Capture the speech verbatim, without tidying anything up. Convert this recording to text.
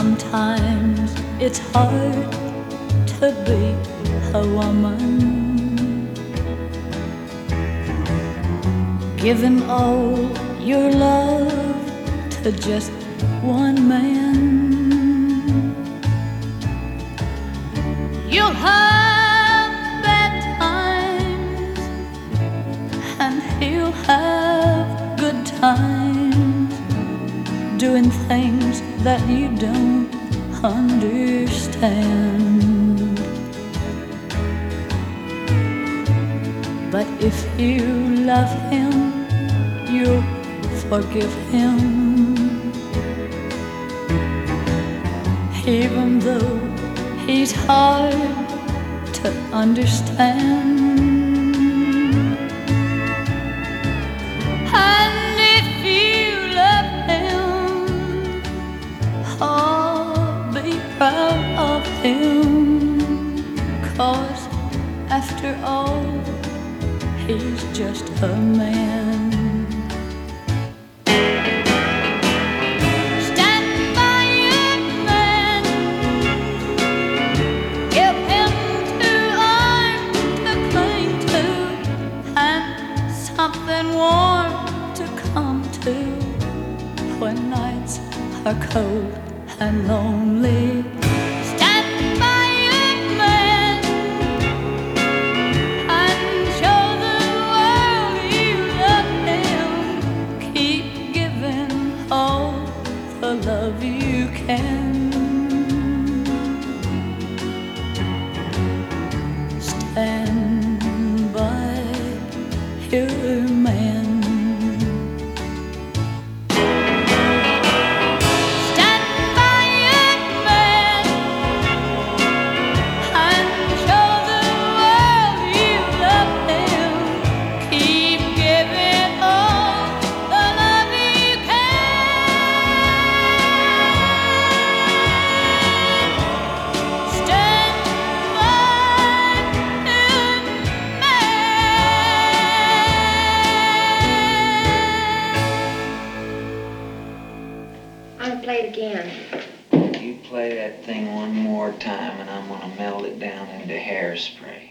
Sometimes it's hard to be a woman, giving all your love to just one man. You'll have bad times and he'll have good times, doing things that you don't understand. But if you love him, you'll forgive him, even though he's hard to understand. And if you love him, oh, be proud of him, 'cause after all, he's just a man. Stand by your man, give him two arms to cling to, and something warm to come to when nights are cold and lonely. Stand by your man and show the world you love him. Keep giving all the love you can. Stand by your man. Stand by your man and show the world you love him. Keep giving all the love you can. Stand by your I'm gonna play it again. You play that thing one more time and I'm gonna melt it down into hairspray.